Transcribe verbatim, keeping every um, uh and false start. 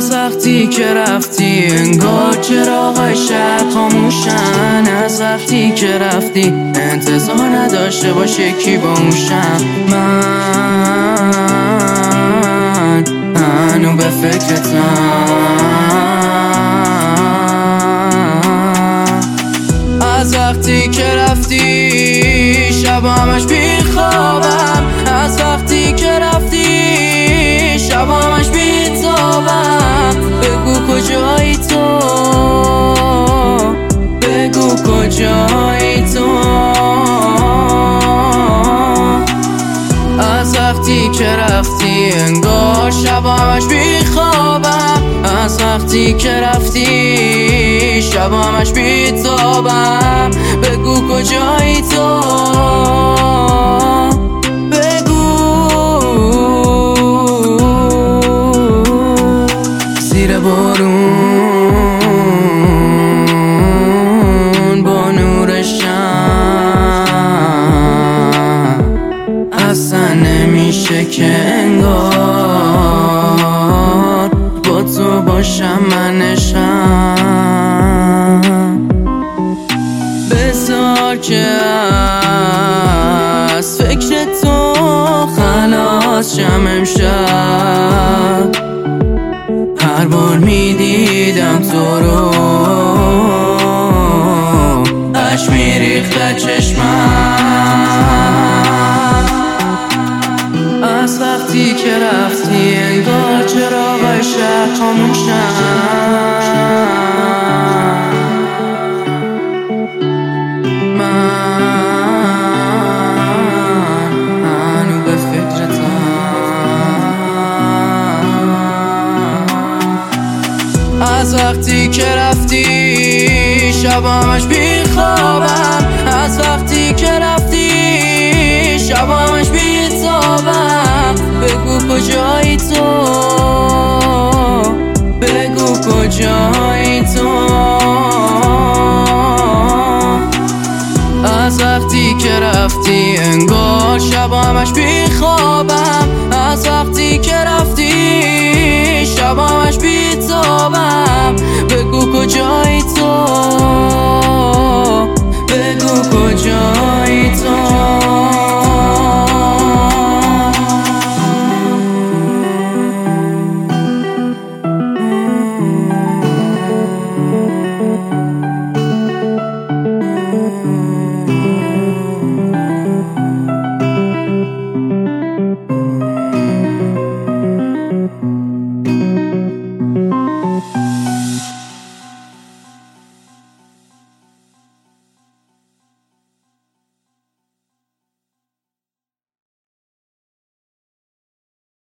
از وقتی که رفتی انگار چراغای شهر خاموشن. از وقتی که رفتی انتظار نداشته باشه کی باهوشم. من هنو به فکرتم. از وقتی که رفتی شب همش بیخوابم. از وقتی که رفتی شب همش بیتابم. بگو کجایی تو، بگو کجایی تو. از وقتی که رفتی انگار شب همش بیخوابم. از وقتی که رفتی شب همش بیتابم. بگو کجایی تو، بگو. زیر بارون با نور شم اصلا نمیشه که انگار با تو باشم منشم. بذار که از فکر تو خلاص شم امشب. هر بار میدیدم تو رو اشک میریخت از چشمم. از وقتی که رفتی انگار چراغای شهر خاموشن. از وقتی که رفتی شب همش بیخوابم. از وقتی که رفتی شب همش بیتابم. بگو کجایی تو، بگو کجایی تو. از وقتی که رفتی انگار شب همش بیخوابم. از وقتی که رفتی شب همش بیتابم. بگو کجایی تو، بگو کجایی.